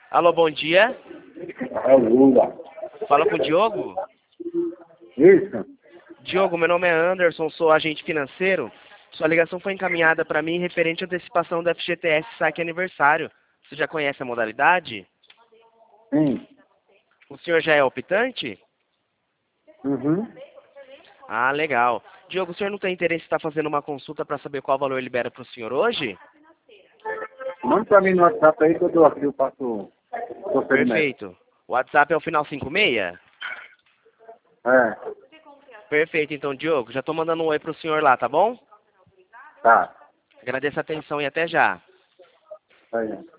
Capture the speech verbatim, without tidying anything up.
Alô, bom dia. É o Lula. Fala com o Diogo. Isso? Diogo, meu nome é Anderson, sou agente financeiro. Sua ligação foi encaminhada para mim referente à antecipação do F G T S Saque Aniversário. Você já conhece a modalidade? Sim. O senhor já é optante? Uhum. Ah, legal. Diogo, o senhor não tem interesse em estar fazendo uma consulta para saber qual valor libera para o senhor hoje? Manda pra mim no WhatsApp aí que eu dou aqui, eu passo o procedimento. Perfeito. O WhatsApp é o final cinco seis? É, Perfeito, então, Diogo. Já estou mandando um oi para o senhor lá, tá bom? tá. Agradeço a atenção e até já. Tá aí.